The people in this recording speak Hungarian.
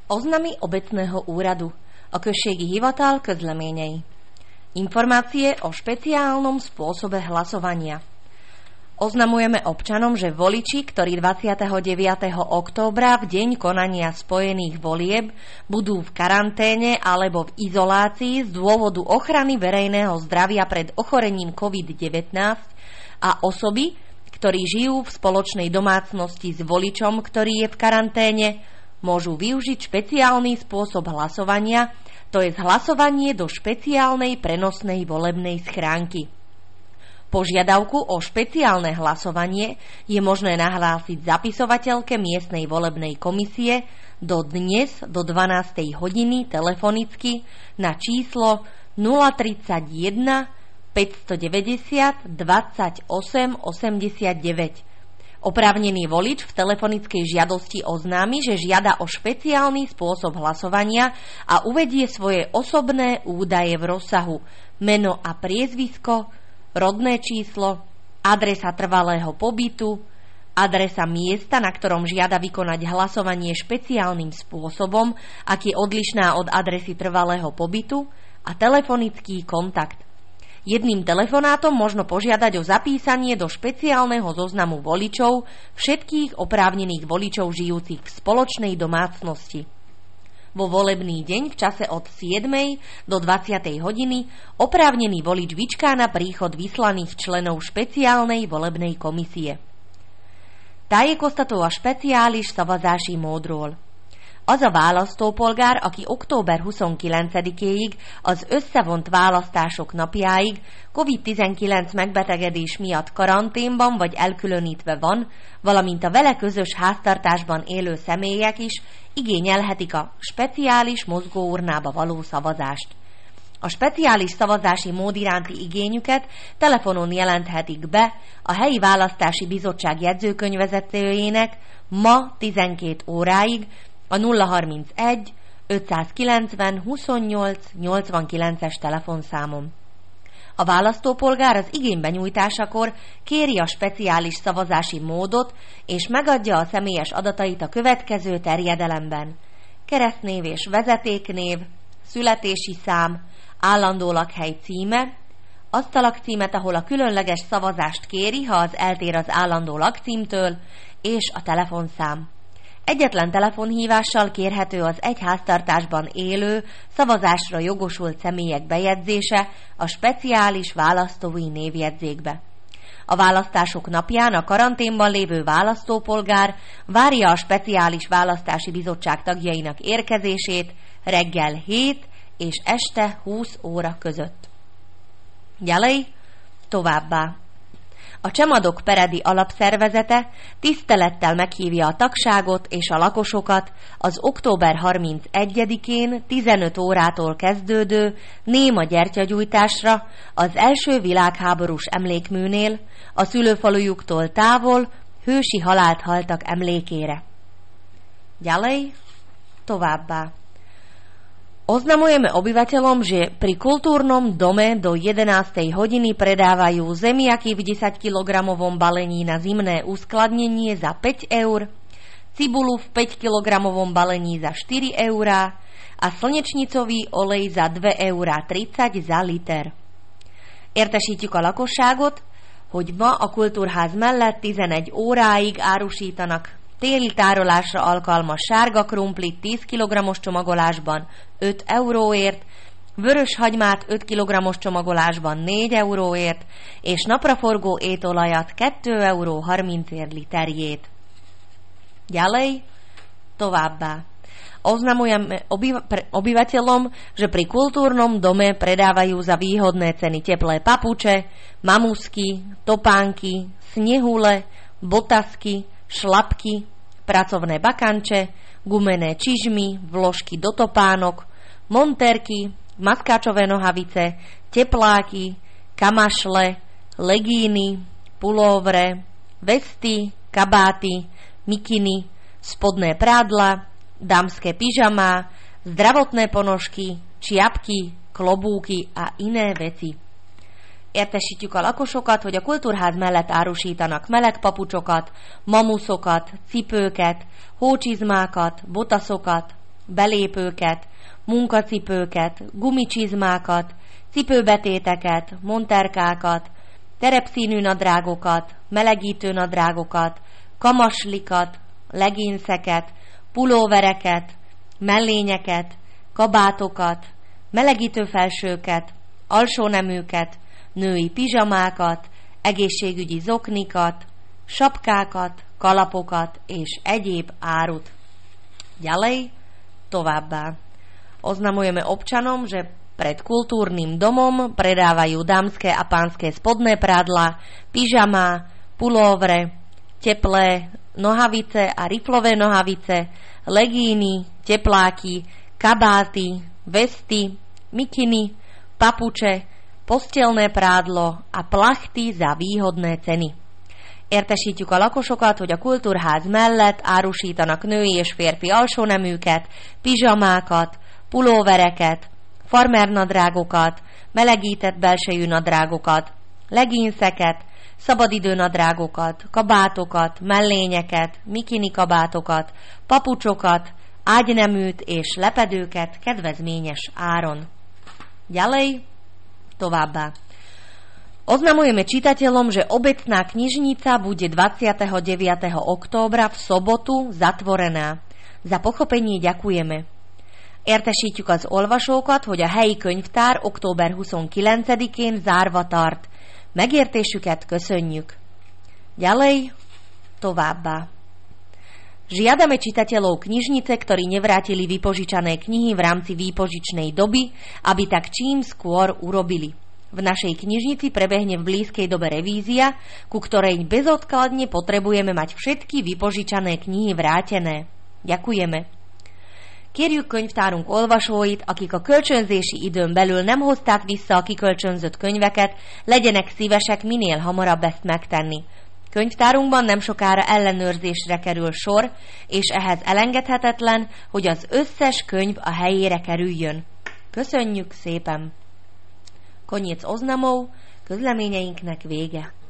Oznamy obecného úradu, a községi hivatal közleményei. Informácie o špeciálnom spôsobe hlasovania. Oznamujeme občanom, že voliči, ktorí 29. októbra v deň konania spojených volieb budú v karanténe alebo v izolácii z dôvodu ochrany verejného zdravia pred ochorením COVID-19 a osoby, ktorí žijú v spoločnej domácnosti s voličom, ktorý je v karanténe, môžu využiť špeciálny spôsob hlasovania, to je hlasovanie do špeciálnej prenosnej volebnej schránky. Požiadavku o špeciálne hlasovanie je možné nahlásiť zapisovateľke miestnej volebnej komisie do dnes do 12. hodiny telefonicky na číslo 031 590 28 89. Oprávnený volič v telefonickej žiadosti oznámi, že žiada o špeciálny spôsob hlasovania a uvedie svoje osobné údaje v rozsahu meno a priezvisko, rodné číslo, adresa trvalého pobytu, adresa miesta, na ktorom žiada vykonať hlasovanie špeciálnym spôsobom, ak je odlišná od adresy trvalého pobytu, a telefonický kontakt. Jedným telefonátom možno požiadať o zapísanie do špeciálneho zoznamu voličov všetkých oprávnených voličov žijúcich v spoločnej domácnosti. Vo volebný deň v čase od 7. do 20. hodiny oprávnený volič vyčká na príchod vyslaných členov špeciálnej volebnej komisie. Tájékoztató a speciális szavazási módról. Az a választópolgár, aki október 29-éig az összevont választások napjáig COVID-19 megbetegedés miatt karanténban vagy elkülönítve van, valamint a vele közös háztartásban élő személyek is igényelhetik a speciális mozgóurnába való szavazást. A speciális szavazási mód iránti igényüket telefonon jelenthetik be a helyi választási bizottság jegyzőkönyvvezetőjének ma 12 óráig, a 031 590 28 89-es telefonszámon. A választópolgár az igény benyújtásakor kéri a speciális szavazási módot, és megadja a személyes adatait a következő terjedelemben: keresztnév és vezetéknév, születési szám, állandó lakhely címe, azt a lakcímet, ahol a különleges szavazást kéri, ha az eltér az állandó lakcímtől, és a telefonszám. Egyetlen telefonhívással kérhető az egy háztartásban élő, szavazásra jogosult személyek bejegyzése a speciális választói névjegyzékbe. A választások napján a karanténban lévő választópolgár várja a speciális választási bizottság tagjainak érkezését reggel 7 és este 20 óra között. Ďalej, továbbá. A Csemadok Peredi alapszervezete tisztelettel meghívja a tagságot és a lakosokat az október 31-én 15 órától kezdődő néma gyertyagyújtásra az első világháborús emlékműnél, a szülőfalujuktól távol hősi halált haltak emlékére. Ďalej, továbbá. Oznamujeme obyvateľom, že pri kultúrnom dome do 11. hodiny predávajú zemiaky v 10 kg balení na zimné uskladnenie za 5 eur, cibulu v 5 kg balení za 4 eurá a slnečnicový olej za 2,30 eurá za liter. Értesítjük a lakosságot, hogy ma a kultúrház mellett 11 óráig árusítanak téli tárolásra alkalmas sárga krumplit 10 kg-os csomagolásban 5 euróért, vörös hagymát 5 kg-os csomagolásban 4 euróért, és napraforgó étolajat 2,30 euró literjét. Ďalej, továbbá. Oznamujem obyvateľom, že pri kultúrnom dome predávajú za výhodné ceny teplé papuče, mamusky, topánky, snehule, botasky, šlapky, pracovné bakanče, gumené čižmy, vložky do topánok, monterky, maskáčové nohavice, tepláky, kamašle, legíny, pulóvre, vesty, kabáty, mikiny, spodné prádla, dámske pyžamá, zdravotné ponožky, čiapky, klobúky a iné veci. Értesítjük a lakosokat, hogy a kultúrház mellett árusítanak meleg papucsokat, mamuszokat, cipőket, hócsizmákat, botaszokat, belépőket, munkacipőket, gumicsizmákat, cipőbetéteket, monterkákat, terepszínű nadrágokat, melegítő nadrágokat, kamaslikat, leginszeket, pulóvereket, mellényeket, kabátokat, melegítő felsőket, alsóneműket, női pizsamákat, egészségügyi zoknikat, sapkákat, kalapokat és egyéb árut. Ďalej, továbbá. Oznamujeme občanom, že pred kultúrnym domom predávajú dámske a pánske spodné prádla, pyžama, pulóvre, teplé nohavice a riflové nohavice, legíny, tepláky, kabáty, vesty, mikiny, papuče, postelné prádlo a plachty za výhodné ceny. Értesítjük a lakosokat, hogy a kultúrház mellett árusítanak női és férfi alsóneműket, pizsamákat, pulóvereket, farmernadrágokat, melegített belsejű nadrágokat, leginszeket, szabadidőnadrágokat, kabátokat, mellényeket, mikini kabátokat, papucsokat, ágyneműt és lepedőket kedvezményes áron. Ďalej, továbbá. Oznamujeme čitateľom, že obecná knižnica bude 29. októbra v sobotu zatvorená. Za pochopenie ďakujeme. Értesítjük az olvasókat, hogy a helyi könyvtár október 29-én zárva tart. Megértésüket köszönjük. Ďalej, továbbá. Žiadame čitateľov knižnice, ktorí nevrátili vypožičané knihy v rámci výpožičnej doby, aby tak čím skôr urobili. V našej knižnici prebehne v blízkej dobe revízia, ku ktorej bezodkladne potrebujeme mať všetky vypožičané knihy vrátené. Ďakujeme. Kérjük könyvtárunk olvasóit, akik a kölcsönzési időn belül nem hozták vissza a kikölcsönzött könyveket, legyenek szívesek minél hamarabb ezt megtenni. Könyvtárunkban nem sokára ellenőrzésre kerül sor, és ehhez elengedhetetlen, hogy az összes könyv a helyére kerüljön. Köszönjük szépen! Koniec oznamov, közleményeinknek vége.